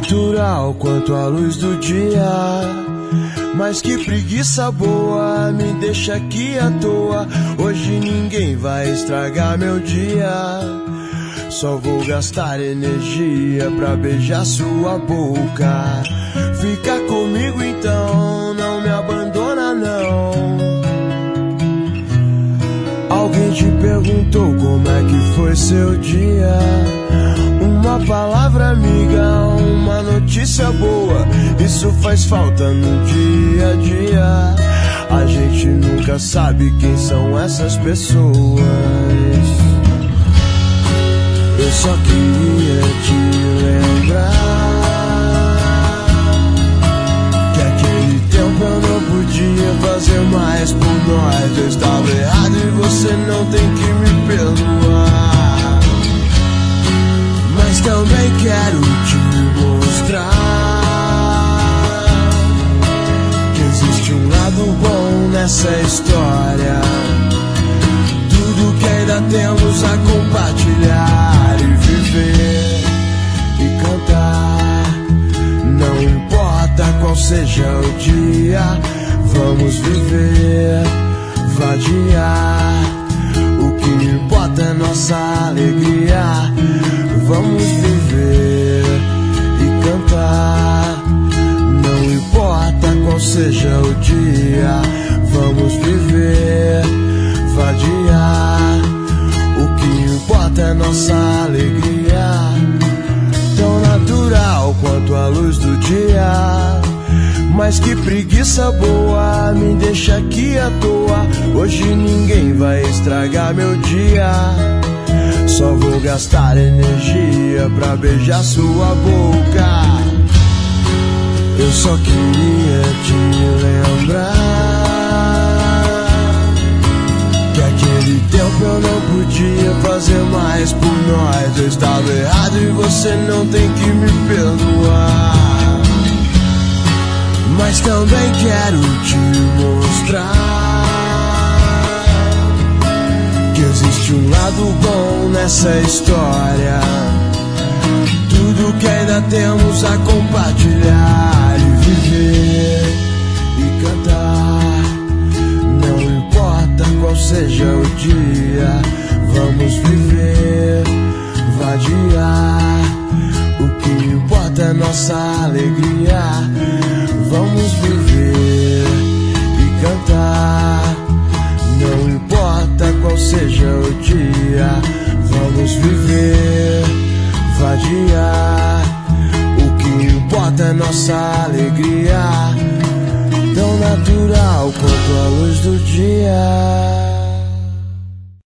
natural quanto a luz do dia. Mas que preguiça boa, me deixa aqui à toa. Hoje ninguém vai estragar meu dia. Só vou gastar energia pra beijar sua boca. Fica comigo então, não me abandona não. Alguém te perguntou como é que foi seu dia? Uma palavra amiga, uma notícia boa, isso faz falta no dia a dia. A gente nunca sabe quem são essas pessoas. Eu só queria te lembrar que aquele tempo eu não podia fazer mais por nós. Eu estava errado e você não tem que me perdoar. Mas também quero te mostrar que existe um lado bom nessa história. Tudo que ainda temos a compartilhar e viver e cantar. Não importa qual seja o dia, vamos viver, vadiar. O que importa é nossa alegria. Vamos viver e cantar. Não importa qual seja o dia, vamos viver, vadiar. O que importa é nossa alegria. Tão natural quanto a luz do dia. Mas que preguiça boa, me deixa aqui à toa. Hoje ninguém vai estragar meu dia. Só vou gastar energia pra beijar sua boca. Eu só queria te lembrar que aquele tempo eu não podia fazer mais por nós. Eu estava errado e você não tem que me perdoar. Mas também quero te mostrar que existe um lado bom nessa história. Tudo que ainda temos a compartilhar e viver e cantar. Não importa qual seja o dia, vamos viver, vadiar. O que importa é nossa alegria. Vamos viver e cantar. Não importa qual seja o dia, vamos viver, vadiar. O que importa é nossa alegria. Tão natural quanto a luz do dia.